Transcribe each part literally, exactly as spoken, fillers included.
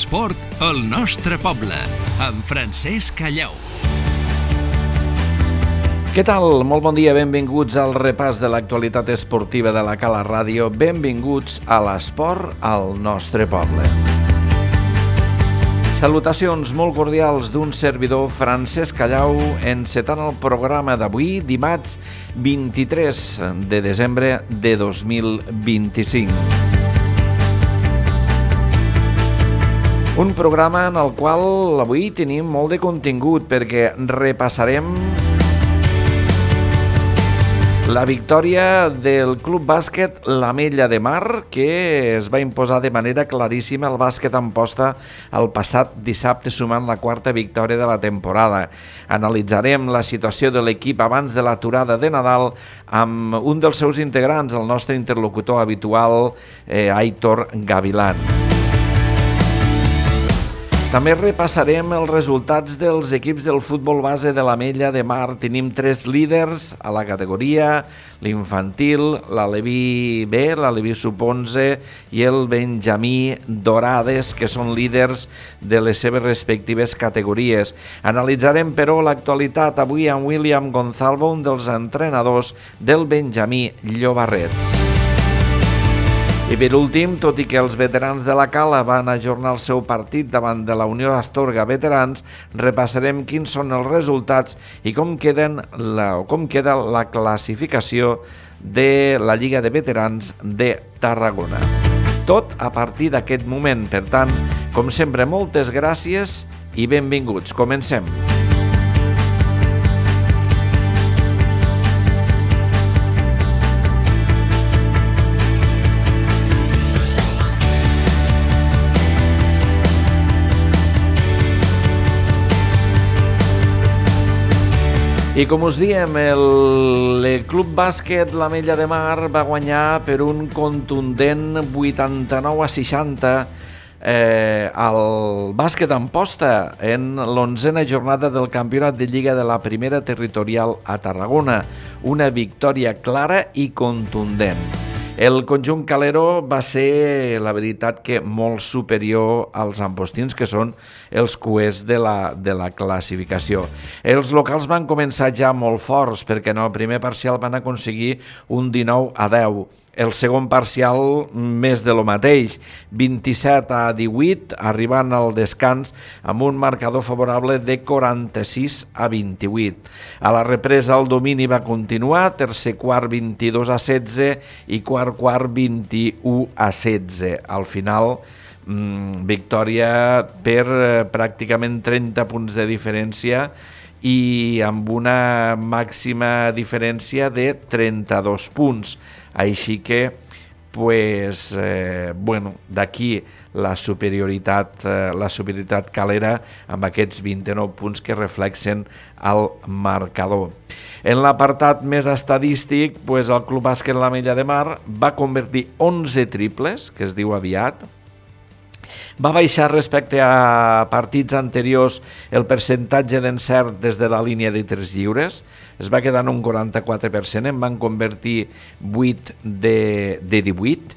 L'esport al nostre poble, amb Francesc Callau. Què tal? Molt bon dia, benvinguts al repàs de l'actualitat esportiva de la Cala Ràdio. Benvinguts a l'esport al nostre poble. Salutacions molt cordials d'un servidor, Francesc Callau, encetant el programa d'avui, dimarts vint-i-tres de desembre de dos mil vint-i-cinc. Un programa en el qual avui tenim molt de contingut perquè repassarem la victòria del Club Bàsquet l'Ametlla de Mar, que es va imposar de manera claríssima al bàsquet Amposta el passat dissabte, sumant la quarta victòria de la temporada. Analitzarem la situació de l'equip abans de l'aturada de Nadal amb un dels seus integrants, el nostre interlocutor habitual, eh, Aitor Gavilán. També repassarem els resultats dels equips del futbol base de l'Ametlla de Mar. Tenim tres líders a la categoria, l'infantil, l'Aleví B, l'Aleví sub onze i el Benjamí Dorades, que són líders de les seves respectives categories. Analitzarem, però, l'actualitat avui amb William Gonzalvo, un dels entrenadors del Benjamí Llobarrets. I per últim, tot i que els veterans de la Cala van ajornar el seu partit davant de la Unió Astorga Veterans, repassarem quins són els resultats i com, queden la, o com queda la classificació de la Lliga de Veterans de Tarragona. Tot a partir d'aquest moment. Per tant, com sempre, moltes gràcies i benvinguts. Comencem. I com us diem, el, el Club Bàsquet l'Ametlla de Mar va guanyar per un contundent vuitanta-nou a seixanta eh, al Bàsquet Amposta en l'onzena jornada del Campionat de Lliga de la Primera Territorial a Tarragona. Una victòria clara i contundent. El conjunt calero va ser, la veritat, que molt superior als ampostins, que són els cuers de la, de la classificació. Els locals van començar ja molt forts, perquè en el primer parcial van aconseguir un dinou a deu. El segon parcial, més de lo mateix, vint-i-set a divuit, arribant al descans amb un marcador favorable de quaranta-sis a vint-i-vuit. A la represa el domini va continuar, tercer quart vint-i-dos a setze i quart quart vint-i-u a setze. Al final, mmm, victòria per eh, pràcticament trenta punts de diferència i amb una màxima diferència de trenta-dos punts. Així que, pues, eh, bueno, d'aquí la superioritat, eh, la superioritat calera amb aquests vint-i-nou punts que reflexen el marcador. En l'apartat més estadístic, pues, el Club Bàsquet l'Ametlla de Mar va convertir onze triples, que es diu aviat. Va baixar respecte a partits anteriors el percentatge d'encert des de la línia de tirs lliures. Es va quedar en un quaranta-quatre per cent, en van convertir vuit de, de divuit.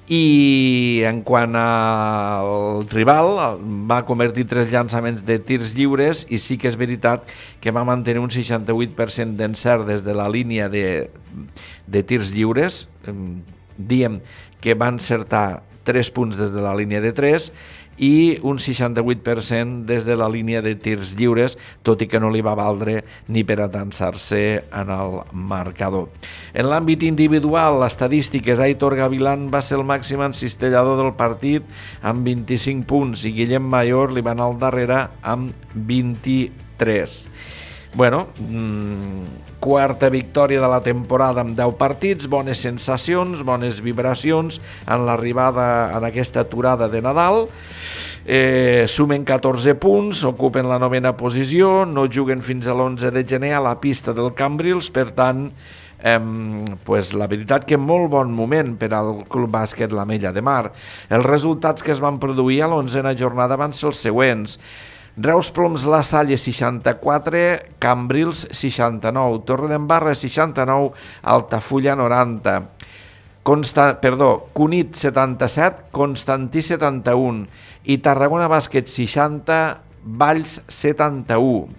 I en quant al rival, va convertir tres llançaments de tirs lliures i sí que és veritat que va mantenir un seixanta-vuit per cent d'encert des de la línia de, de tirs lliures. Diem que va encertar tres punts des de la línia de tres i un seixanta-vuit per cent des de la línia de tirs lliures, tot i que no li va valdre ni per atansar-se en el marcador. En l'àmbit individual, l'estadístiques, Aitor Gavilán va ser el màxim encistellador del partit amb vint-i-cinc punts i Guillem Mayor li va anar al darrere amb vint-i-tres. Bueno, mmm, quarta victòria de la temporada amb deu partits, bones sensacions, bones vibracions en l'arribada en aquesta aturada de Nadal. Eh, sumen catorze punts, ocupen la novena posició, no juguen fins a l'onze de gener a la pista del Cambrils, per tant, eh, pues la veritat que molt bon moment per al Club Bàsquet l'Ametlla de Mar. Els resultats que es van produir a l'onzena jornada van ser els següents. Reus Ploms La Salle seixanta-quatre, Cambrils seixanta-nou, Torredembarra seixanta-nou, Altafulla noranta. Consta, perdó, Cunit setanta-set, Constantí setanta-un i Tarragona Bàsquet seixanta, Valls setanta-u.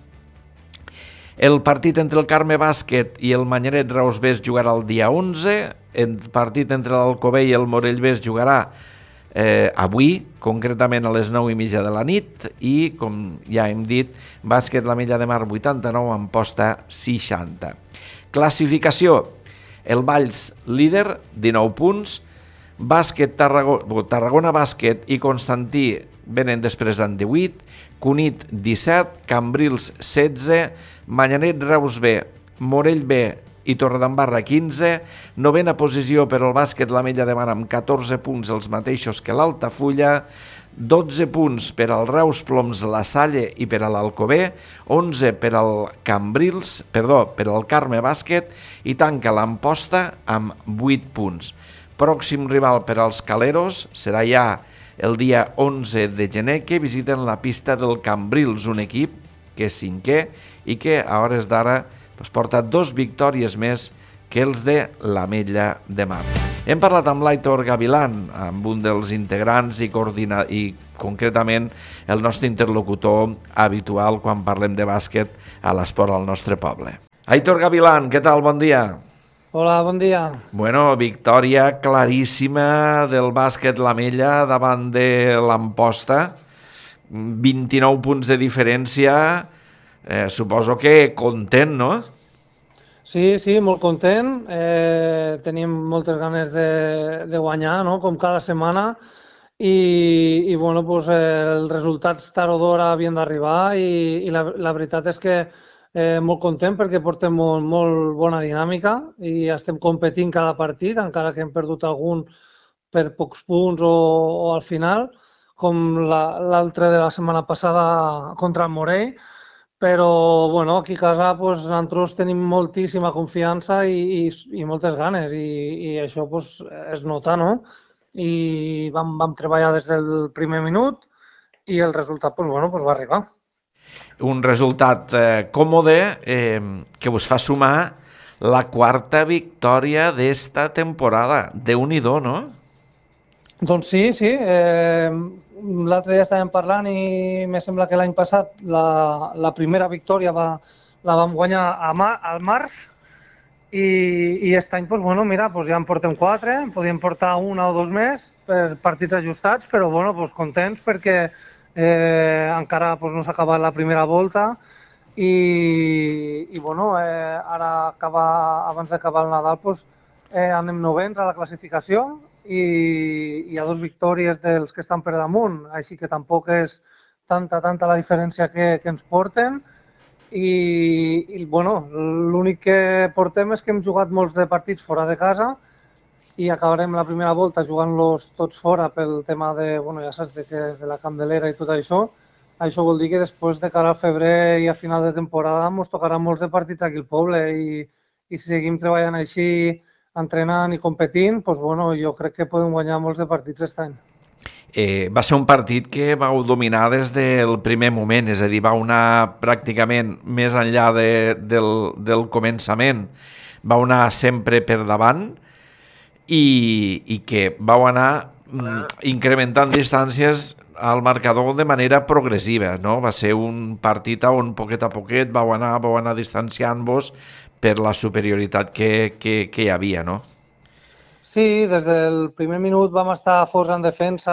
El partit entre el Carme Bàsquet i el Manyanet Reus B es jugarà el dia onze, el partit entre l'Alcover i el Morell B es jugarà eh, avui, concretament a les nou i mitja de la nit, i, com ja hem dit, Bàsquet l'Ametlla de Mar vuitanta-nou, Amposta seixanta. Classificació: el Valls líder, dinou punts, Bàsquet Tarragona, Tarragona Bàsquet i Constantí venen després amb divuit, Cunit disset, Cambrils setze, Manyanet Reus B, Morell B i Torredembarra quinze, novena posició per al Bàsquet l'Ametlla de Mar amb catorze punts, els mateixos que l'Altafulla, dotze punts per al Reus Ploms La Salle i per a l'Alcover, onze per al Cambrils, perdó, per al Carme Bàsquet i tanca l'Amposta amb vuit punts. Pròxim rival per als Caleros serà ja el dia onze de gener, que visiten la pista del Cambrils, un equip que és cinquè i que a hores d'ara pues, porta dos victòries més que els de l'Ametlla de Mar. Hem parlat amb l'Aitor Gavilán, amb un dels integrants i, coordina... i concretament el nostre interlocutor habitual quan parlem de bàsquet a l'esport al nostre poble. Aitor Gavilán, què tal? Bon dia. Hola, bon dia. Bueno, victòria claríssima del Bàsquet l'Ametlla davant de l'Amposta. vint-i-nou punts de diferència. Eh, suposo que content, no? Sí, sí, molt content. Eh, tenim moltes ganes de, de guanyar, no?, com cada setmana. I, i bueno, pues, eh, els resultats tard o d'hora havien d'arribar i, i la, la veritat és que eh, molt content perquè portem molt, molt bona dinàmica i estem competint cada partit, encara que hem perdut algun per pocs punts o, o al final, com l'altre la, de la setmana passada contra el Morell. Però bueno, aquí a casa pues, nosaltres tenim moltíssima confiança i, i, i moltes ganes i, i això pues, es nota, no? I vam, vam treballar des del primer minut i el resultat pues, bueno, pues, va arribar. Un resultat eh, còmode eh, que us fa sumar la quarta victòria d'esta temporada. Déu-n'hi-do, no? Doncs sí, sí. Eh, L'altre dia estàvem parlant i me sembla que l'any passat la, la primera victòria va, la vam guanyar a mar, al març i, i aquest any pues, bueno, mira, pues, ja en portem quatre, en podíem portar una o dos més per partits ajustats, però bueno, pues, contents perquè eh, encara pues, no s'ha acabat la primera volta i, i bueno, eh, ara acaba, abans d'acabar el Nadal pues, eh, anem novens a la classificació i hi ha dos victòries dels que estan per damunt, així que tampoc és tanta, tanta la diferència que, que ens porten. I, i bueno, l'únic que portem és que hem jugat molts de partits fora de casa i acabarem la primera volta jugant-los tots fora pel tema de, bueno, ja saps, de, que, de la Candelera i tot això. Això vol dir que després de cara al febrer i a final de temporada ens tocarà molts de partits aquí al poble i, i si seguim treballant així, entrenant i competint, doncs, bueno, jo crec que podem guanyar molts de partits aquest any. Eh, va ser un partit que vau dominar des del primer moment, és a dir, vau anar pràcticament més enllà de, del, del començament, vau anar sempre per davant i, i que vau anar mm, incrementant distàncies al marcador de manera progressiva, no? Va ser un partit on poquet a poquet vau anar, vau anar distanciant-vos per la superioritat que, que, que hi havia, no? Sí, des del primer minut vam estar forts en defensa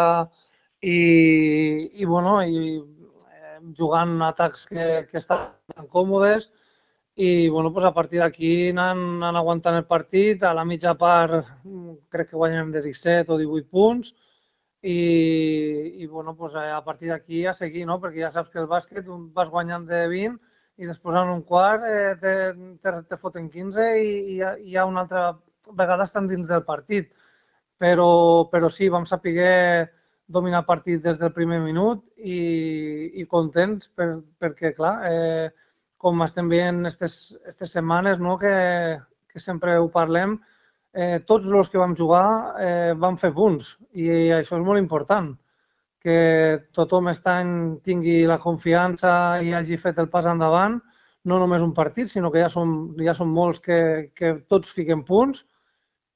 i, i, bueno, i jugant atacs que, que estaven còmodes i bueno, pues a partir d'aquí anant, anant aguantant el partit. A la mitja part crec que guanyem de disset o divuit punts i, i bueno, pues a partir d'aquí a seguir, no? Perquè ja saps que el bàsquet vas guanyant de vint i després en un quart eh, te, te, te foten quinze i, i hi ha una altra vegada estan dins del partit. Però, però sí, vam saber dominar el partit des del primer minut i, i contents per, perquè, clar, eh, com estem veient aquestes setmanes, no, que, que sempre ho parlem, eh, tots els que vam jugar eh, van fer punts i això és molt important. Que tothom aquest any tingui la confiança i hagi fet el pas endavant, no només un partit, sinó que ja són, ja són molts que, que tots fiquen punts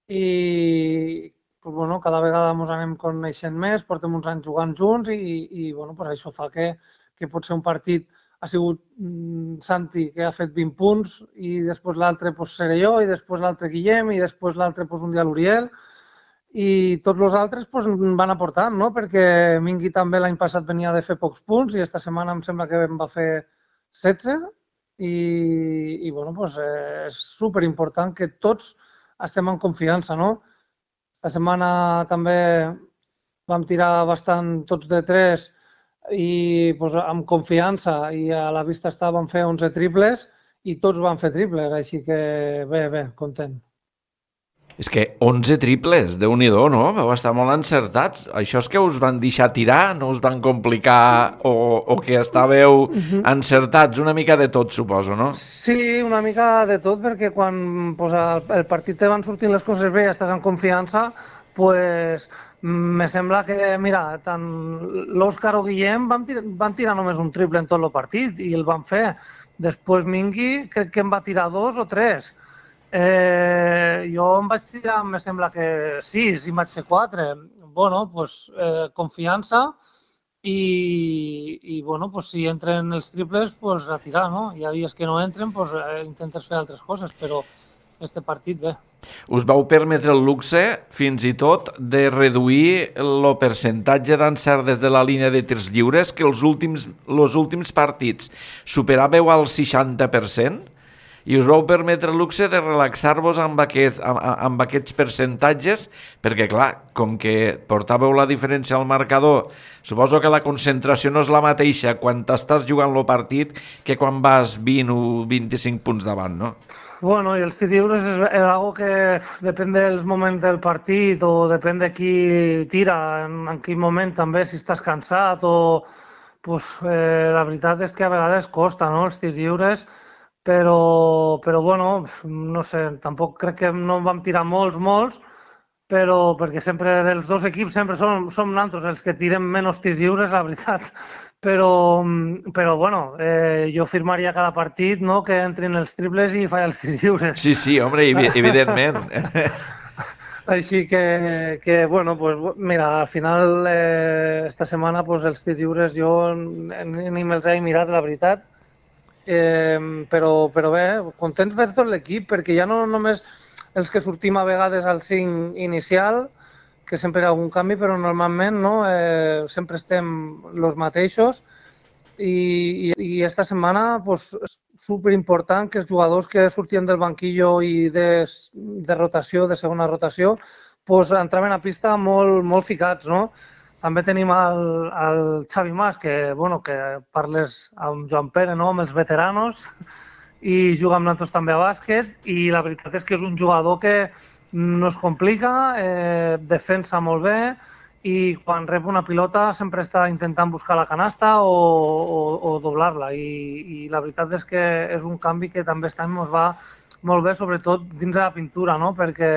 i pues, bueno, cada vegada ens anem coneixent més, portem uns anys jugant junts i, i bueno, pues això fa que, que pot ser un partit, ha sigut mm, Santi, que ha fet vint punts, i després l'altre pues, seré jo, i després l'altre Guillem, i després l'altre pues, un dia l'Uriel, i tots els altres pues, van aportant, no? Perquè Mingui també l'any passat venia de fer pocs punts i esta setmana em sembla que en va fer setze, i, i bueno, pues, eh, és superimportant que tots estem en confiança, no? Esta setmana també vam tirar bastant tots de tres i pues, amb confiança, i a la vista està vam fer onze triples i tots van fer triples, així que bé, bé, content. És que onze triples, Déu-n'hi-do, no? Vau estar molt encertats. Això és que us van deixar tirar, no us van complicar o, o que estàveu encertats, una mica de tot, suposo, no? Sí, una mica de tot, perquè quan pues, el partit te van sortint les coses bé i estàs en confiança, pues, me sembla que, mira, tant l'Òscar o Guillem van tirar, van tirar només un triple en tot el partit i el van fer. Després Mingui crec que en va tirar dos o tres. Eh, jo em vaig tirar, me sembla que sis i vaig fer quatre. Bueno, pues, eh, confiança i, i bueno, pues, si entren els triples, pues, a tirar, no? Hi ha dies que no entren, pues, eh, intentes fer altres coses, però este partit bé. Us vau permetre el luxe, fins i tot, de reduir el percentatge d'encert des de la línia de tirs lliures, que els últims, els últims partits superàveu al seixanta per cent, i us vau permetre el luxe de relaxar-vos amb aquests, amb, amb aquests percentatges, perquè, clar, com que portàveu la diferència al marcador, suposo que la concentració no és la mateixa quan estàs jugant el partit que quan vas vint o vint-i-cinc punts davant, no? Bueno, i els tirs lliures és, és algo que depèn dels moments del partit o depèn de qui tira, en, en quin moment també, si estàs cansat o... Pues, eh, la veritat és que a vegades costa, no?, els tirs lliures, però, però bueno, no sé, tampoc crec que no vam tirar molts, molts, però perquè sempre dels dos equips sempre som, som nosaltres els que tirem menys tirs lliures, la veritat. Però, però bueno, eh, jo firmaria cada partit, no?, que entrin els triples i falla els tirs lliures. Sí, sí, home, evidentment. Així que, que bueno, pues, mira, al final, eh, esta setmana, pues, els tirs lliures jo ni me'ls he mirat, la veritat. Eh, però, però bé, contents per tot l'equip, perquè ja no només els que sortim a vegades al cinc inicial, que sempre hi ha algun canvi, però normalment no, eh, sempre estem els mateixos, i, i, i esta setmana pues, és superimportant que els jugadors que sortien del banquillo i de, de rotació, de segona rotació, pues, entraven a pista molt, molt ficats, no? També tenim el, el Xavi Mas, que, bueno, que parles amb Joan Pere, no?, amb els veteranos, i juga amb nosaltres també a bàsquet, i la veritat és que és un jugador que no es complica, eh, defensa molt bé, i quan rep una pilota sempre està intentant buscar la canasta o, o, o doblar-la, I, i la veritat és que és un canvi que també està ens va molt bé, sobretot dins de la pintura, no?, perquè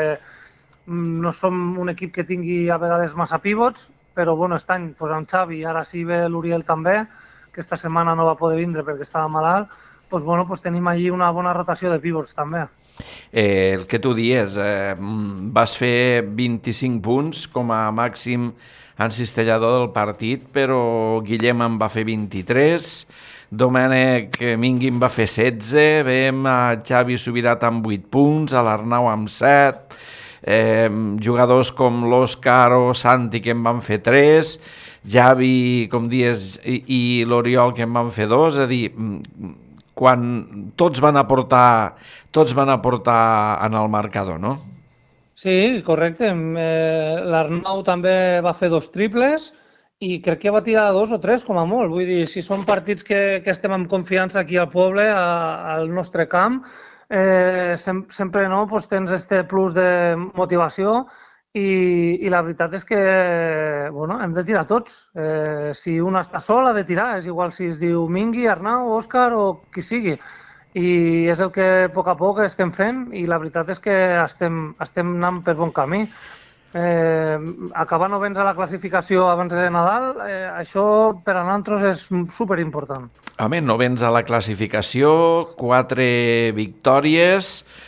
no som un equip que tingui a vegades massa pivots, però bueno, aquest any pues, amb Xavi, ara sí ve l'Uriel també, que esta setmana no va poder vindre perquè estava malalt, pues, bueno, pues, tenim allí una bona rotació de pivots també. Eh, el que tu dies, eh, vas fer vint-i-cinc punts com a màxim encistellador del partit, però Guillem en va fer vint-i-tres, Domènec Mingui en va fer setze, veiem a Xavi Subirat amb vuit punts, a l'Arnau amb set, eh, jugadors com l'Òscar o Santi que en van fer tres, Javi, com dies, i, i l'Oriol que en van fer dos, és a dir, quan tots van aportar, tots van aportar en el marcador, no? Sí, correcte. Eh, L'Arnau també va fer dos triples i crec que va tirar dos o tres com a molt. Vull dir, si són partits que, que estem amb confiança aquí al poble, a, al nostre camp, eh, sem sempre no, pues, tens este plus de motivació i, i la veritat és que bueno, hem de tirar tots. Eh, si un està sol ha de tirar, és igual si es diu Mingui, Arnau, Òscar o qui sigui. I és el que a poc a poc estem fent i la veritat és que estem, estem anant per bon camí. Eh, acabar novens a la classificació abans de Nadal, eh, això per a nosaltres és superimportant. Home, novens a la classificació, quatre victòries,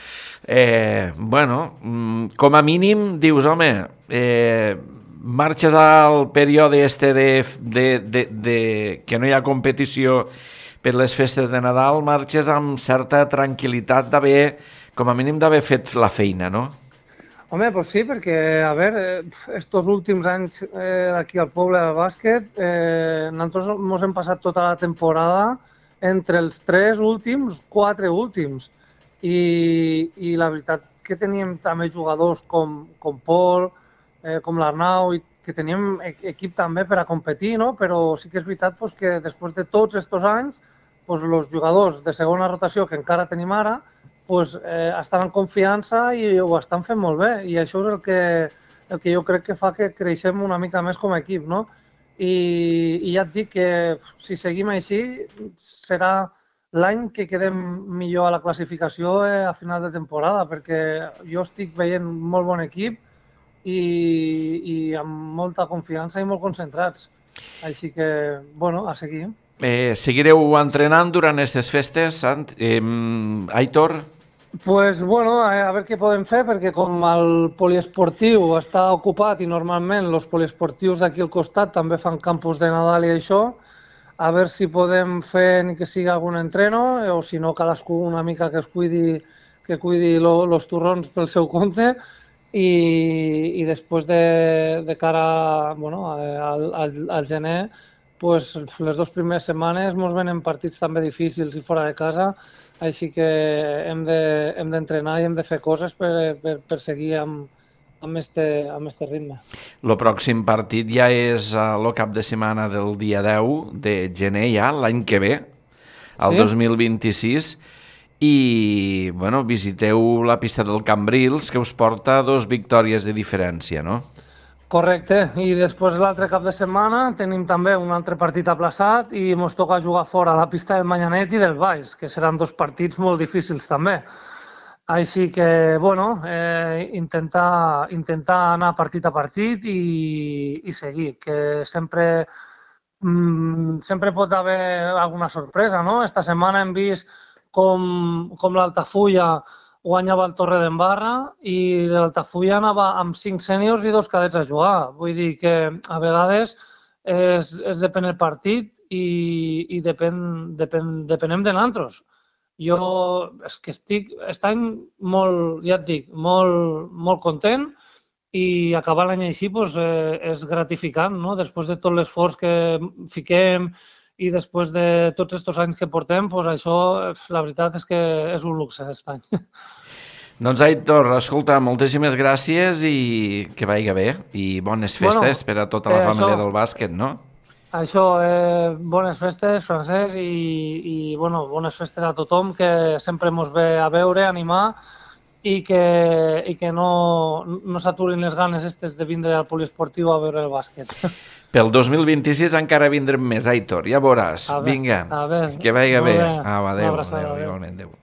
Eh, bueno, com a mínim dius, home, eh, marxes al període este de, de, de, de que no hi ha competició per les festes de Nadal, marxes amb certa tranquil·litat d'haver, com a mínim d'haver fet la feina, no? Home, doncs sí, perquè, a veure, estos últims anys eh, aquí al poble del bàsquet, eh, nosaltres ens hem passat tota la temporada entre els tres últims, quatre últims. I, i la veritat que teníem també jugadors com, com Pol, eh, com l'Arnau, i que teníem equip també per a competir, no? Però sí que és veritat pues, que després de tots aquests anys, pues, els jugadors de segona rotació que encara tenim ara, pues, eh, estan en confiança i ho estan fent molt bé. I això és el que, el que jo crec que fa que creixem una mica més com a equip, no? I, i ja et dic que si seguim així serà l'any que quedem millor a la classificació a final de temporada, perquè jo estic veient molt bon equip i, i amb molta confiança i molt concentrats. Així que, bueno, a seguir. Eh, seguireu entrenant durant aquestes festes, Sant? Eh, Aitor? Pues, bueno, a veure què podem fer, perquè com el poliesportiu està ocupat i normalment els poliesportius d'aquí al costat també fan campus de Nadal i això, a veure si podem fer ni que sigui algun entreno, o si no, cadascú una mica que es cuidi, que cuidi els torrons pel seu compte, i, i després de, de cara bueno, al, al, al gener, pues, les dues primeres setmanes ens venen partits també difícils i fora de casa, així que hem d'entrenar i hem de fer coses per, per, per seguir amb, amb este, amb este ritme. El pròxim partit ja és el cap de setmana del dia deu de gener ja, l'any que ve, el sí? dos mil vint-i-sis, i bueno, visiteu la pista del Cambrils, que us porta dos victòries de diferència, no? Correcte, i després l'altre cap de setmana tenim també un altre partit aplaçat i ens toca jugar fora a la pista del Manyanet i del Baix, que seran dos partits molt difícils també. Així que, bueno, eh, intentar, intentar anar partit a partit i, i seguir, que sempre, mm, sempre pot haver alguna sorpresa, no? Esta setmana hem vist com, com l'Altafulla guanyava el Torredembarra i l'Altafulla anava amb cinc sèniors i dos cadets a jugar. Vull dir que a vegades és, és depèn el partit i, i depèn, depèn, depenem de nosaltres. Jo és que estic aquest any molt, ja et dic, molt, molt content i acabar l'any així pues, eh, és gratificant, no? Després de tot l'esforç que fiquem i després de tots aquests anys que portem, pues això, la veritat és que és un luxe aquest any. Doncs Aitor, escolta, moltíssimes gràcies i que vagi bé i bones festes bueno, per a tota la eh, família això, del bàsquet, no? Això, eh, bones festes, Francesc, i, i bueno, bones festes a tothom que sempre ens ve a veure, a animar i que, i que no, no s'aturin les ganes aquestes de vindre al poliesportiu a veure el bàsquet. Pel dos mil vint-i-sis encara vindrem més, Aitor, ja veuràs. A Vinga, a veure, que vagi bé. Ah, adéu, adéu, igualment, adéu.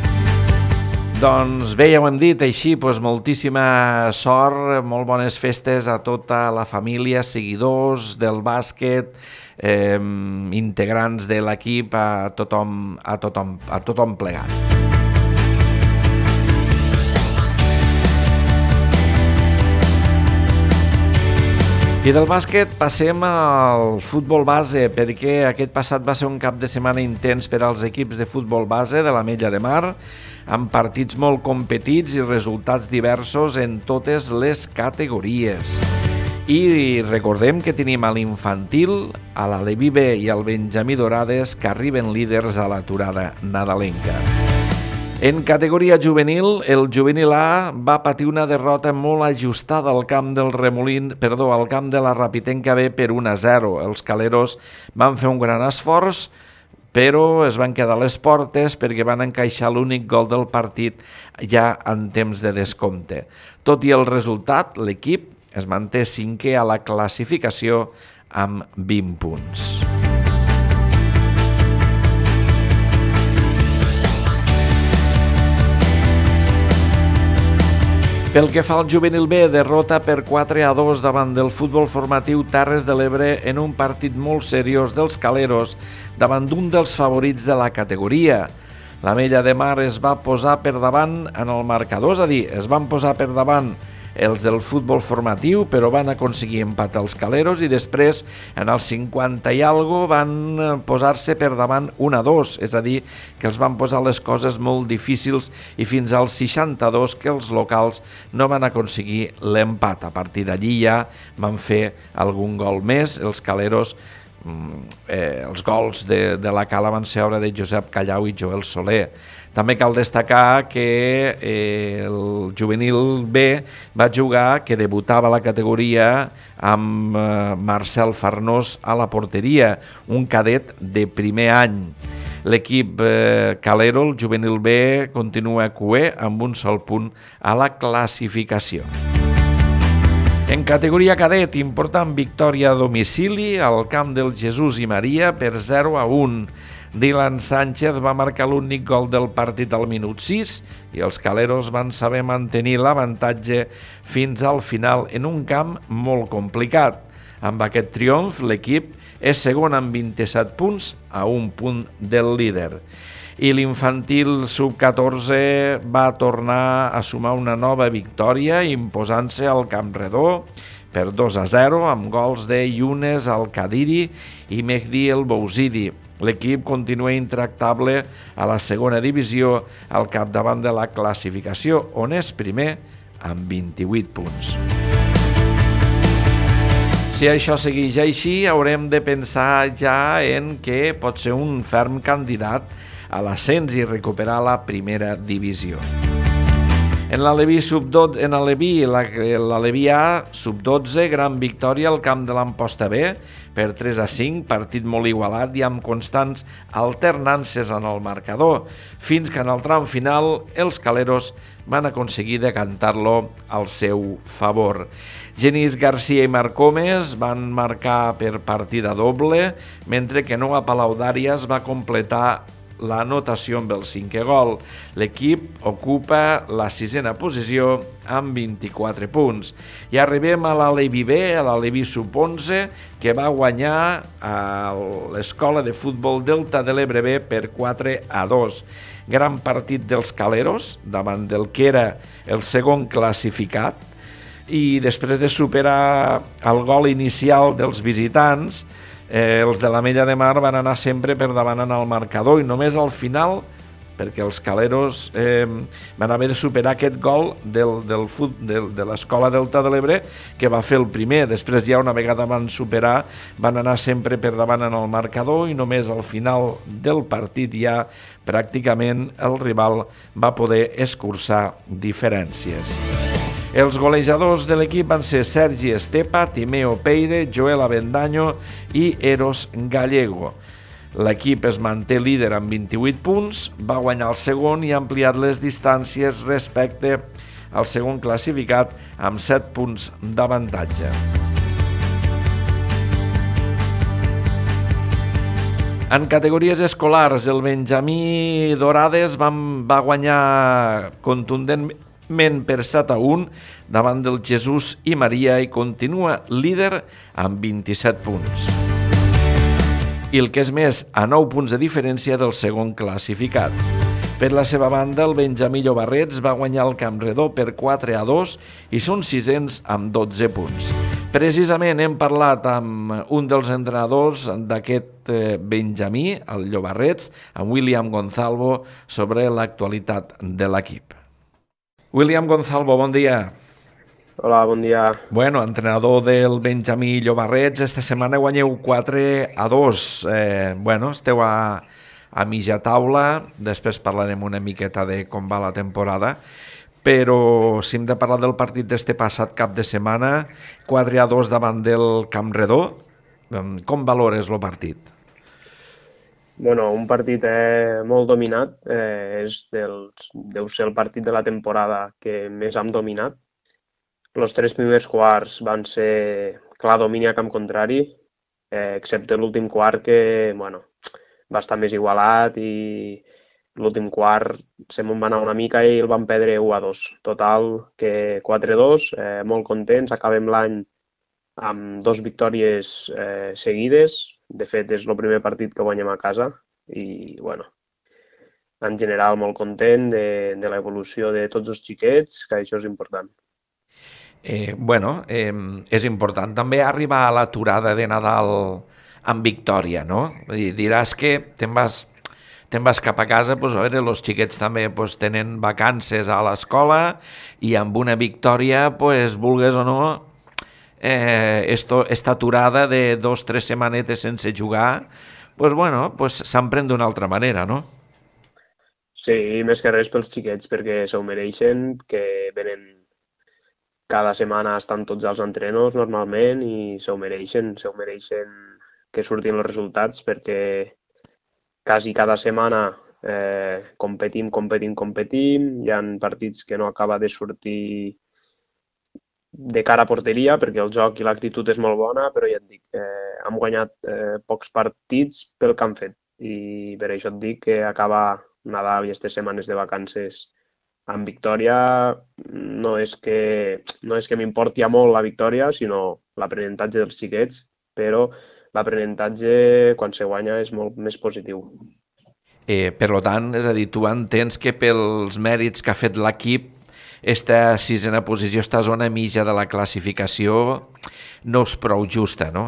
Doncs bé, ja ho hem dit, així, doncs, moltíssima sort, molt bones festes a tota la família, seguidors del bàsquet, eh, integrants de l'equip, a tothom, a tothom, a tothom plegat. I del bàsquet passem al futbol base, perquè aquest passat va ser un cap de setmana intens per als equips de futbol base de l'Ametlla de Mar, amb partits molt competits i resultats diversos en totes les categories. I recordem que tenim a l'infantil, a l'Alevive i al Benjamí Dorades, que arriben líders a l'aturada nadalenca. En categoria juvenil, el juvenil A va patir una derrota molt ajustada al camp del Remolín, perdó, al camp de la Rapitenca B per un a zero. Els caleros van fer un gran esforç, però es van quedar a les portes perquè van encaixar l'únic gol del partit ja en temps de descompte. Tot i el resultat, l'equip es manté cinquè a la classificació amb vint punts. Pel que fa al juvenil B, derrota per quatre a dos davant del futbol formatiu Terres de l'Ebre en un partit molt seriós dels caleros davant d'un dels favorits de la categoria. l'Ametlla de Mar es va posar per davant en el marcador, és a dir, es van posar per davant els del futbol formatiu, però van aconseguir empatar els Caleros i després, en el cinquanta i algo, van posar-se per davant un a dos, és a dir, que els van posar les coses molt difícils i fins al seixanta-dos que els locals no van aconseguir l'empat. A partir d'allí ja van fer algun gol més, els Caleros. Eh, els gols de, de la Cala van ser obra de Josep Callau i Joel Soler. També cal destacar que eh, el juvenil B va jugar, que debutava a la categoria amb eh, Marcel Farnós a la porteria, un cadet de primer any. L'equip eh, Calero, el juvenil B, continua cuer amb un sol punt a la classificació. En categoria cadet, important victòria a domicili al camp del Jesús i Maria per zero a un. Dylan Sánchez va marcar l'únic gol del partit al minut sis i els Caleros van saber mantenir l'avantatge fins al final en un camp molt complicat. Amb aquest triomf, l'equip és segon amb vint-i-set punts a un punt del líder. I l'infantil sub catorze va tornar a sumar una nova victòria imposant-se al Camp Redó per dos a zero amb gols de Younes Al-Kadiri i Mehdi El Bouzidi. L'equip continua intractable a la segona divisió al capdavant de la classificació, on és primer amb vint-i-vuit punts. Si això segueix així, haurem de pensar ja en què pot ser un ferm candidat a l'ascens i recuperar la primera divisió. En l'Aleví sub dotze, en l'Aleví, l'Aleví A sub dotze, gran victòria al camp de l'Amposta B per tres a cinc, partit molt igualat i amb constants alternances en el marcador, fins que en el tram final els Caleros van aconseguir decantar-lo al seu favor. Genís Garcia i Marc Gómez van marcar per partida doble, mentre que Noa Palaudàries va completar l'anotació amb el cinquè gol. L'equip ocupa la sisena posició amb vint-i-quatre punts. I arribem a l'Aleví B, a l'Aleví sub onze, que va guanyar a l'Escola de Futbol Delta de l'Ebre B per quatre a dos. Gran partit dels Caleros, davant del que era el segon classificat, i després de superar el gol inicial dels visitants, Eh, els de l'Ametlla de Mar van anar sempre per davant en el marcador i només al final, perquè els Caleros eh, van haver de superar aquest gol del, del fut, del, de l'Escola Delta de l'Ebre, que va fer el primer. Després ja una vegada van superar, van anar sempre per davant en el marcador i només al final del partit ja pràcticament el rival va poder escurçar diferències. Els golejadors de l'equip van ser Sergi Estepa, Timeo Peire, Joel Avendaño i Eros Gallego. L'equip es manté líder amb vint-i-vuit punts, va guanyar el segon i ha ampliat les distàncies respecte al segon classificat amb set punts d'avantatge. En categories escolars, el Benjamí Dorades va, va guanyar contundentment per set a un davant del Jesús i Maria i continua líder amb vint-i-set punts. I el que és més, a nou punts de diferència del segon classificat. Per la seva banda, el Benjamí Llobarrets va guanyar el Camp Redó per quatre a dos i són sisens amb dotze punts. Precisament hem parlat amb un dels entrenadors d'aquest Benjamí, el Llobarrets, amb William Gonzalvo, sobre l'actualitat de l'equip. William Gonzalvo, bon dia. Hola, bon dia. Bueno, entrenador del Benjamí Llobarrets, esta setmana guanyeu quatre a dos. Eh, bueno, esteu a, a mitja taula, després parlarem una miqueta de com va la temporada, però si hem de parlar del partit d'este passat cap de setmana, quatre a dos davant del Camp Redó, com valores el partit? Bueno, un partit eh, molt dominat, eh, és dels, deu ser el partit de la temporada que més hem dominat. Els tres primers quarts van ser clar domini a camp contrari, eh, excepte l'últim quart que bueno, va estar més igualat i l'últim quart se me'n va anar una mica i el vam perdre u a dos. Total, que quatre a dos, eh, molt contents, acabem l'any amb dos victòries eh, seguides. De fet, és el primer partit que guanyem a casa i, bueno, en general molt content de, de l'evolució de tots els xiquets, que això és important. Eh, bueno, eh, és important també arribar a l'aturada de Nadal amb victòria, no? Vull dir, diràs que te'n vas, te'n vas cap a casa, doncs, a veure, els xiquets també doncs, tenen vacances a l'escola i amb una victòria, doncs, vulgues o no, eh, esto, esta aturada de dos o tres setmanetes sense jugar, doncs, bueno, doncs, s'emprèn d'una altra manera, no? Sí, més que res pels xiquets, perquè s'ho mereixen, que venen cada setmana estan tots els entrenos normalment i s'ho mereixen, s'ho mereixen que surtin els resultats perquè quasi cada setmana eh, competim, competim, competim, hi ha partits que no acaba de sortir de cara a porteria perquè el joc i l'actitud és molt bona, però ja et dic, eh, hem guanyat eh, pocs partits pel que han fet i per això et dic que acabar Nadal i aquestes setmanes de vacances amb victòria no és que, no és que m'importi molt la victòria, sinó l'aprenentatge dels xiquets, però l'aprenentatge quan se guanya és molt més positiu. Eh, per tant, és a dir, tu entens que pels mèrits que ha fet l'equip esta sisena posició, esta zona mitja de la classificació no és prou justa, no?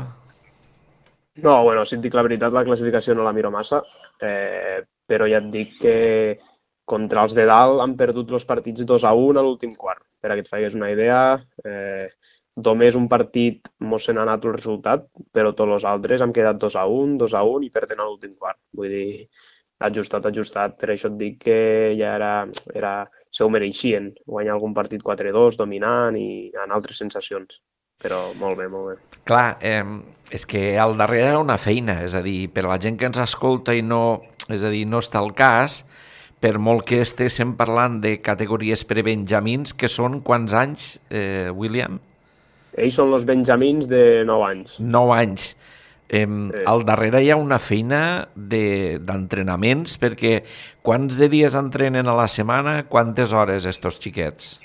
No, bueno, si et dic la veritat, la classificació no la miro massa, eh, però ja et dic que contra els de dalt han perdut els partits dos a un a l'últim quart. Per a que et facis una idea, eh, només un partit mos se n'ha anat el resultat, però tots els altres han quedat dos a un, dos a un i perden a l'últim quart. Vull dir, ajustat, ajustat. Per això et dic que ja era, era se ho mereixien, guanyar algun partit quatre a dos, dominant i en altres sensacions. Però molt bé, molt bé. Clar, eh, és que al darrere era una feina, és a dir, per a la gent que ens escolta i no, és a dir, no està al cas, per molt que estéssim parlant de categories prebenjamins, que són quants anys, eh, William? Ells són els benjamins de nou anys. nou anys. Eh, sí. Al darrere hi ha una feina d'entrenaments, perquè quants de dies entrenen a la setmana, quantes hores estos xiquets?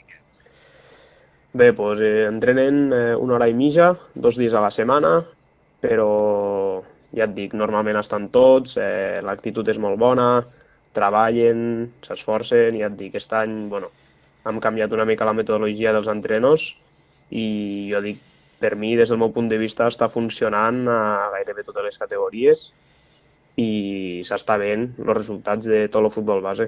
Bé, doncs eh, entrenen eh, una hora i mitja, dos dies a la setmana, però ja et dic, normalment estan tots, eh, l'actitud és molt bona, treballen, s'esforcen i ja et dic, aquest any bueno, hem canviat una mica la metodologia dels entrenos i jo dic, per mi, des del meu punt de vista, està funcionant a gairebé totes les categories i s'està veient els resultats de tot el futbol base.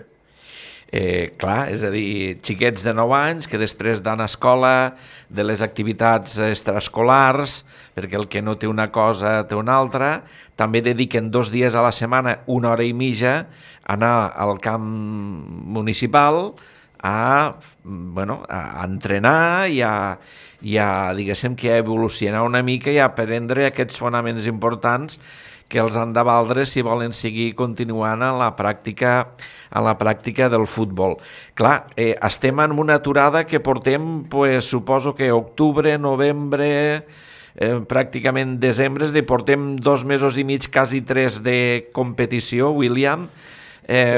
Eh, clar, és a dir, xiquets de nou anys que després d'anar a escola, de les activitats extraescolars, perquè el que no té una cosa té una altra, també dediquen dos dies a la setmana, una hora i mitja, a anar al camp municipal a, bueno, a entrenar i a, i a, diguéssim, que a evolucionar una mica i a aprendre aquests fonaments importants que els han de valdre si volen seguir continuant en la pràctica, en la pràctica del futbol. Clar, eh, estem en una aturada que portem, pues, suposo que octubre, novembre, eh, pràcticament desembre, és dir, portem dos mesos i mig, quasi tres de competició, William. Eh,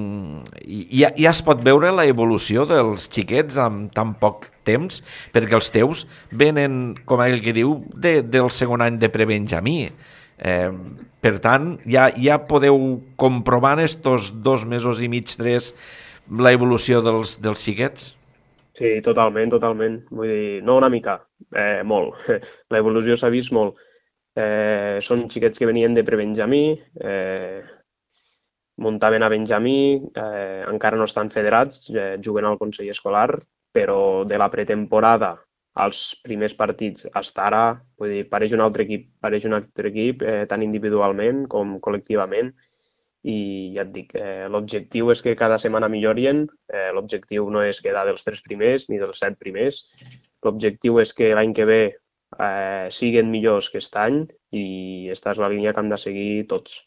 sí. ja, ja es pot veure la evolució dels xiquets en tan poc temps, perquè els teus venen, com ell que diu, de, del segon any de prebenjamí. Eh, per tant, ja, ja podeu comprovar en estos dos mesos i mig, tres, la evolució dels, dels xiquets? Sí, totalment, totalment. Vull dir, no una mica, eh, molt. La evolució s'ha vist molt. Eh, són xiquets que venien de prebenjamí, eh, muntaven a benjamí, eh, encara no estan federats, eh, juguen al Consell Escolar, però de la pretemporada als primers partits hasta ara, vull dir, pareix un altre equip, pareix un altre equip, eh, tant individualment com col·lectivament, i ja et dic, eh, l'objectiu és que cada setmana millorien, eh, l'objectiu no és quedar dels tres primers ni dels set primers, l'objectiu és que l'any que ve eh, siguen millors que aquest any i aquesta és la línia que hem de seguir tots.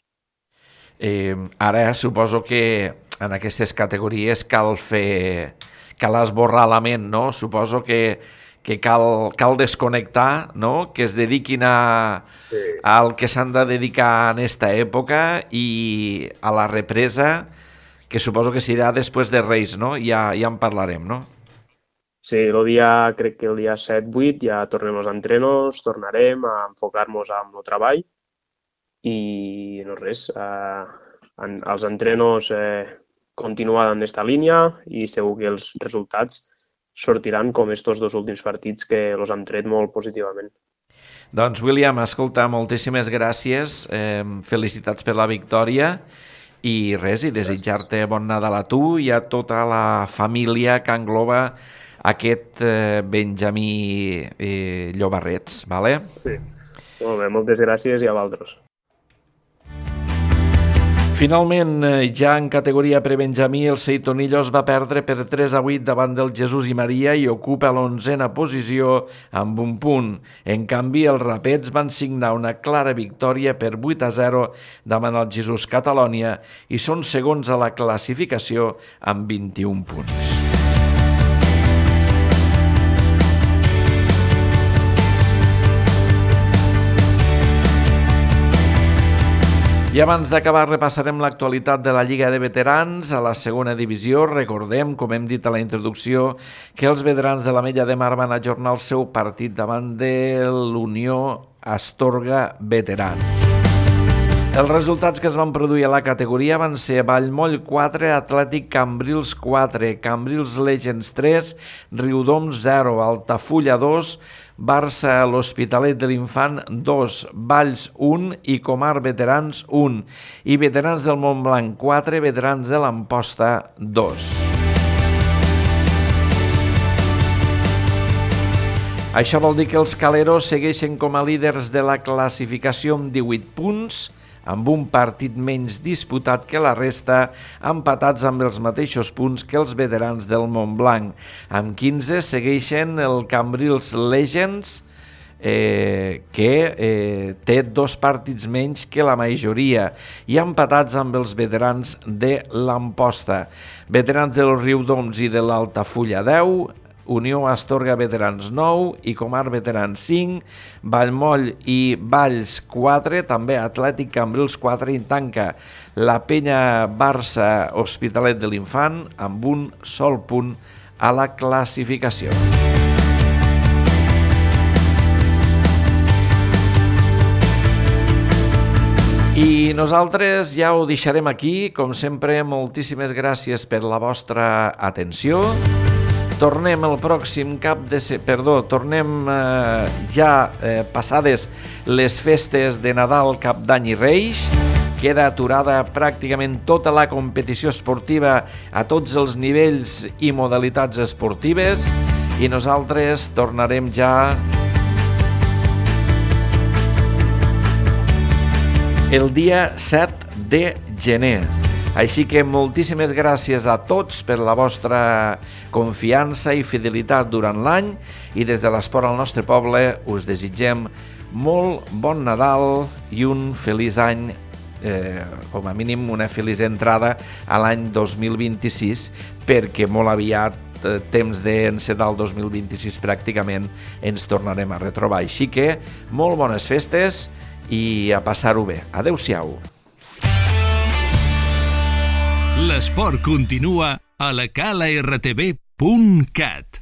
Eh, ara suposo que en aquestes categories cal fer, cal esborrar la ment, no? Suposo que que cal, cal desconnectar, no? Que es dediquin a, sí. al que s'han de dedicar en esta època i a la represa, que suposo que serà després de Reis, no? Ja, ja en parlarem, no? Sí, el dia, crec que el dia set vuit ja tornem els entrenos, tornarem a enfocar-nos amb el treball i no res, eh, en, els entrenos eh, continuar en esta línia i segur que els resultats sortiran com estos dos últims partits que els han tret molt positivament. Doncs, William, escolta, moltíssimes gràcies, eh, felicitats per la victòria i res, i desitjar-te bon Nadal a tu i a tota la família que engloba aquest eh, Benjamí eh, Llobarrets, vale? Sí, molt bé, moltes gràcies i a vosaltres. Finalment, ja en categoria prebenjamí, el Seitonillos va perdre per tres a vuit davant del Jesús i Maria i ocupa l'onzena posició amb un punt. En canvi, els Rapets van signar una clara victòria per vuit a zero davant el Jesús Catalònia i són segons a la classificació amb vint-i-un punts. I abans d'acabar repassarem l'actualitat de la Lliga de Veterans. A la segona divisió recordem, com hem dit a la introducció, que els veterans de l'Ametlla de Mar van ajornar el seu partit davant de l'Unió Astorga Veterans. Els resultats que es van produir a la categoria van ser Vallmoll quatre, Atlètic Cambrils quatre, Cambrils Legends tres, Riudoms zero, Altafulla dos, Barça l'Hospitalet de l'Infant dos, Valls un i Comar Veterans un i Veterans del Montblanc quatre, Veterans de l'Amposta dos. Això vol dir que els Caleros segueixen com a líders de la classificació amb divuit punts, amb un partit menys disputat que la resta, empatats amb els mateixos punts que els veterans del Montblanc. Amb quinze segueixen el Cambrils Legends, eh, que eh, té dos partits menys que la majoria, i empatats amb els veterans de l'Amposta. Veterans del Riudoms i de l'Altafulla deu, Unió Astorga Veterans nou i Comar Veterans cinc, Vallmoll i Valls quatre, també Atlètic Cambrils quatre i tanca la Penya Barça Hospitalet de l'Infant amb un sol punt a la classificació. I nosaltres ja ho deixarem aquí. Com sempre, moltíssimes gràcies per la vostra atenció. Tornem el pròxim cap de... Se... Perdó, tornem eh, ja eh, passades les festes de Nadal, Cap d'Any i Reis. Queda aturada pràcticament tota la competició esportiva a tots els nivells i modalitats esportives i nosaltres tornarem ja el dia set de gener. Així que moltíssimes gràcies a tots per la vostra confiança i fidelitat durant l'any i des de l'Esport al nostre poble us desitgem molt bon Nadal i un feliç any, eh, com a mínim una feliç entrada a l'any dos mil vint-i-sis, perquè molt aviat, eh, temps d'encetar el dos mil vint-i-sis pràcticament, ens tornarem a retrobar. Així que molt bones festes i a passar-ho bé. Adéu-siau. L'esport continua a la cala r t v punt cat.